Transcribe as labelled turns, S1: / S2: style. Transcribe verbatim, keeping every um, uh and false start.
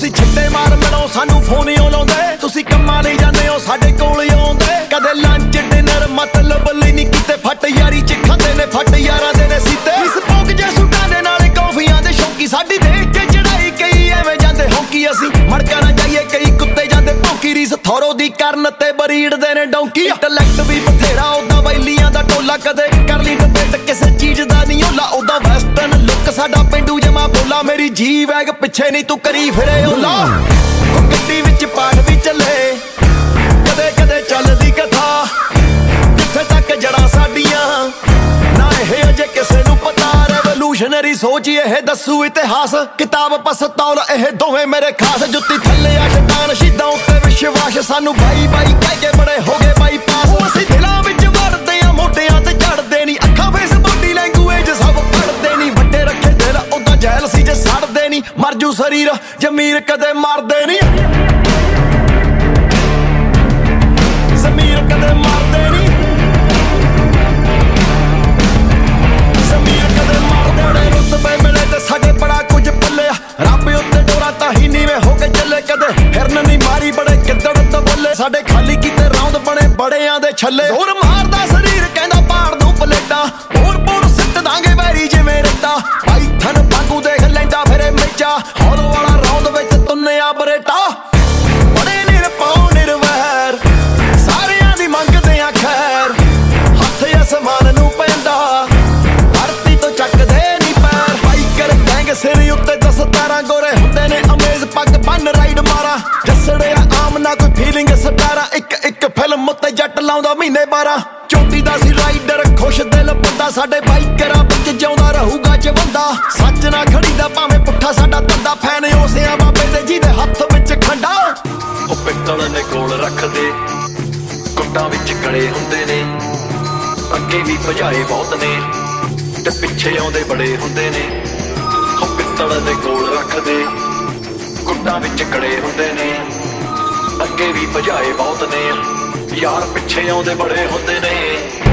S1: ਤੁਸੀਂ ਛਿੱਟੇ ਮਾਰ ਮਿਲੋ ਸਾਨੂੰ ਫੋਨ ਹੀ ਲਾਉਂਦੇ ਤੁਸੀਂ ਕੰਮਾਂ ਲਈ ਜਾਂਦੇ ਹੋ ਸਾਡੇ ਕੋਲ ਆਉਂਦੇ ਕਦੇ ਲੰਚ ਡਿਨਰ ਮਤਲਬ ਲਈ ਨਹੀਂ ਕੀਤੇ ਫੱਟ ਯਾਰੀ ਚ ਖਾਂਦੇ ਨੇ ਫੱਟ ਯਾਰਾਂ ਦੇ ਨੇ ਸੀਤੇ ਇਸ ਪੋਕ ਜੇ ਸੁੱਟਾਂ ਦੇ ਨਾਲ ਕੌਫੀਆਂ ਦੇ ਸ਼ੌਕੀ ਸਾਡੀ ਦੇਖ ਕੇ ਚੜਾਈ ਕਈ ਐਵੇਂ ਜਾਂਦੇ ਹੌਂਕੀ ਅਸੀਂ ਮੜਕਾ ਨਾ ਜਾਈਏ ਕਈ ਕੁੱਤੇ ਜਾਂਦੇ ਭੌਂਕੀ ਰੀਸ ਥੋਰੋ ਦੀ ਕਰਨ ਤੇ ਬਰੀੜਦੇ ਨੇ ਡੌਂਕੀ ਇੰਟਲੈਕਟ ਵੀ ਬਥੇਰਾ ਉਦਾਂ ਵੈਲੀਆਂ ਦਾ ਟੋਲਾ ਕਦੇ ਕਰ ਲਈ ਡਿਬੇਟ ਕਿਸੇ ਚੀਜ਼ ਦਾ ਨਹੀਂ ਓਲਾ ਉਦਾਂ ਵੈਸਟਰਨ ਲੁੱਕ ਸਾਡਾ ਪਿੰਡੂ ਜਮਾ ਬੋਲਾ ਮੇਰੀ ਜੀ ਵੈਗ ਪਿੱਛੇ ਨਹੀਂ ਤੂੰ ਕਰੀ ਫਿਰੇ ਓਲਾ ਉਹ ਗੱਡੀ ਵਿੱਚ ਪਾਠ ਵੀ ਚੱਲੇ ਕਦੇ ਕਦੇ ਚੱਲਦੀ ਕਥਾ ਜਿੱਥੇ ਤੱਕ ਜੜਾਂ ਸਾਡੀਆਂ ਨਾ ਇਹ ਅਜੇ ਕਿਸੇ ਨੂੰ ਪਤਾ ਰੈਵੋਲੂਸ਼ਨਰੀ ਸੋਚ ਇਹ ਦੱਸੂ ਇਤਿਹਾਸ ਕਿਤਾਬ ਪਸਤੌਲ ਇਹ ਦੋਵੇਂ ਮੇਰੇ ਖਾਸ ਜੁੱਤੀ ਥੱਲੇ ਆ ਸ਼ੈਤਾਨ ਸ਼ਹੀਦਾਂ ਉੱਤੇ ਵਿਸ਼ਵਾਸ ਸਾਨੂੰ ਬਾਈ ਬਾਈ ਕਹਿ ਕੇ ਬੜੇ ਹੋ ਗਏ ਬਾਈਪਾਸ ਅਸੀਂ ਦਿਲਾਂ ਵਿੱਚ ਵੜਦੇ ਆ ਮੋਢਿਆਂ ਤੇ ਚੜਦੇ ਨਹੀਂ ਅੱਖਾਂ ਫੇਸ ਬੋਡੀ ਲੈਂਗੁਏਜ ਸਭ ਪੜਦੇ ਨਹੀਂ ਵੱਡੇ ਰੱਖੇ ਦਿਲ ਉਦਾਂ ਜੈਲ ਸੀ ਜੇ ਸੜਦੇ ਨਹੀਂ ਮਰ ਜੂ ਸਰੀਰ ਜ਼ਮੀਰ ਕਦੇ ਮਰਦੇ ਨਹੀਂ ਜ਼ਮੀਰ ਕਦੇ ਮਰਦੇ ਨਹੀਂ ਜ਼ਮੀਰ ਕਦੇ ਮਰਦੇ ਨੇ ਰੁਤਬੇ ਮਿਲੇ ਤੇ ਸਾਡੇ ਬੜਾ ਕੁਝ ਪੱਲੇ ਰੱਬ ਉੱਤੇ ਡੋਰਾ ਤਾਂ ਹੀ ਨੀਵੇਂ ਹੋ ਕੇ ਚੱਲੇ ਕਦੇ ਹਿਰਨ ਨਹੀਂ ਮਾਰੀ ਬੜੇ ਕਿੱਦੜ ਤੋਂ ਬੱਲੇ ਸਾਡੇ ਖਾਲੀ ਕੀਤੇ ਰੌਂਦ ਬਣੇ ਬੜਿਆਂ ਦੇ ਛੱਲੇ ਜ਼ੋਰ ਮਾਰਦਾ ਸਰੀਰ ਕਹਿੰਦਾ ਪਾੜ ਦੂੰ ਪਲੇਟਾਂ ਹੋਰ ਪੋੜ ਸਿੱਟ ਦਾਂਗੇ ਵੈਰੀ ਜਿਵੇਂ ਰੇਤਾ ਪਾਈਥਨ ਵਾਂਗੂ ਦੇਖ ਲੈਂਦਾ ਫਿਰੇ ਮੇਚਾ ਹੌਲ ਵਾਲਾ ਰੌਂਦ ਵਿੱਚ ਤੁੰਨਿਆ ਬਰੇਟਾ ਬੜੇ ਨਿਰਪਾਉ ਨਿਰਵੈਰ ਸਾਰਿਆਂ ਦੀ ਮੰਗਦੇ ਆ ਖੈਰ ਹੱਥ ਅਸਮਾਨ ਨੂੰ ਪੈਂਦਾ ਧਰਤੀ ਤੋਂ ਚੱਕਦੇ ਨਹੀਂ ਪੈਰ ਬਾਈਕਰ ਗੈਂਗ ਸਿਰ ਉੱਤੇ ਦਸ ਤਾਰਾਂ ਗੋਰੇ ਹੁੰਦੇ ਨੇ ਅਮੇਜ਼ ਪੱਗ ਬੰਨ ਰਾਈਡ ਮਾਰਾ ਜੱਸੜਿਆ ਆਮ ਨਾ ਕੋਈ ਫੀਲਿੰਗ ਸਟਾਰਾ ਇੱਕ ਇੱਕ ਫਿਲਮ ਉੱਤੇ ਜੱਟ ਲਾਉਂਦਾ ਮਹੀਨੇ ਬਾਰਾਂ ਚੋਟੀ ਦਾ ਸੀ ਰਾਈਡਰ ਖੁਸ਼ ਦਿਲ ਬੰਦਾ ਸਾਡੇ ਬਾਈਕਰਾਂ ਵਿੱਚ ਜਿਉਂਦਾ ਰਹੂਗਾ ਜਵੰਦਾ ਸੱਚ ਨਾ ਖੜੀਦਾ ਭਾਵੇਂ ਪੁੱਠਾ ਸਾਡਾ ਧੰਦਾ ਫੈਨ ਉਸਿਆਂ ਬਾਬੇ ਦੇ ਜਿਹਦੇ ਹੱਥ ਵਿੱਚ ਖੰਡਾ
S2: ਉਹ ਪਿੱਤਲ ਦੇ ਕੋਲ ਰੱਖਦੇ ਕੁੱਟਾਂ ਵਿੱਚ ਗਲੇ ਹੁੰਦੇ ਨੇ ਅੱਗੇ ਵੀ ਭਜਾਏ ਬਹੁਤ ਨੇ ਤੇ ਪਿੱਛੇ ਆਉਂਦੇ ਬੜੇ ਹੁੰਦੇ ਨੇ ਉਹ ਪਿੱਤਲ ਦੇ ਕੋਲ ਰੱਖਦੇ ਕੁੱਟਾਂ ਵਿੱਚ ਗਲੇ ਹੁੰਦੇ ਨੇ ਅੱਗੇ ਵੀ ਭਜਾਏ ਬਹੁਤ ਨੇ ਯਾਰ ਪਿੱਛੇ ਆਉਂਦੇ ਬੜੇ ਹੁੰਦੇ ਨੇ